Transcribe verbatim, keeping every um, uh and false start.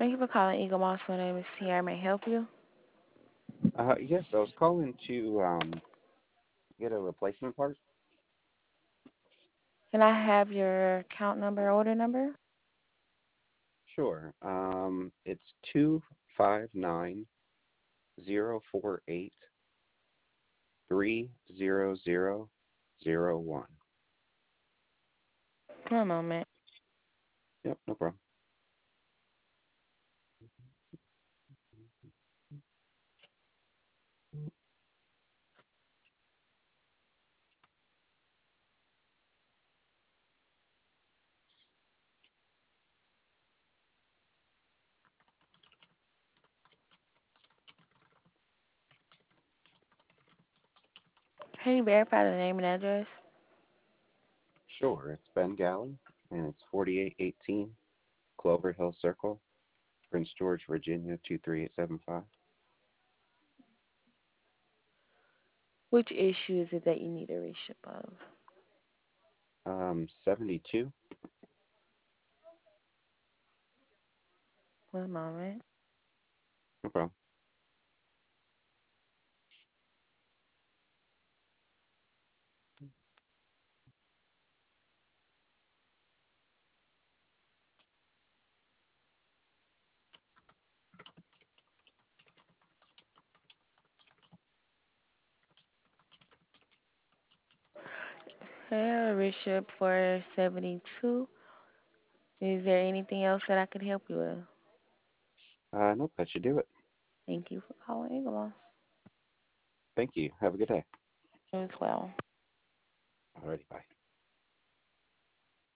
Thank you for calling Eagle Moss. My name is Tiara. May I help you? Uh, yes, I was calling to um get a replacement part. Can I have your account number, order number? Sure. Um, it's two five nine zero four eight three zero zero zero one. One moment. Yep, no problem. Can you verify the name and address? Sure, it's Ben Gallen, and it's forty-eight eighteen Clover Hill Circle, Prince George, Virginia two three eight seven five. Which issue is it that you need a reship of? Um, seventy-two. One moment. No problem. I have a reship for seventy-two. Is there anything else that I could help you with? Uh, nope, that should do it. Thank you for calling Eagle Moss. Thank you. Have a good day. You as well. Alrighty, bye.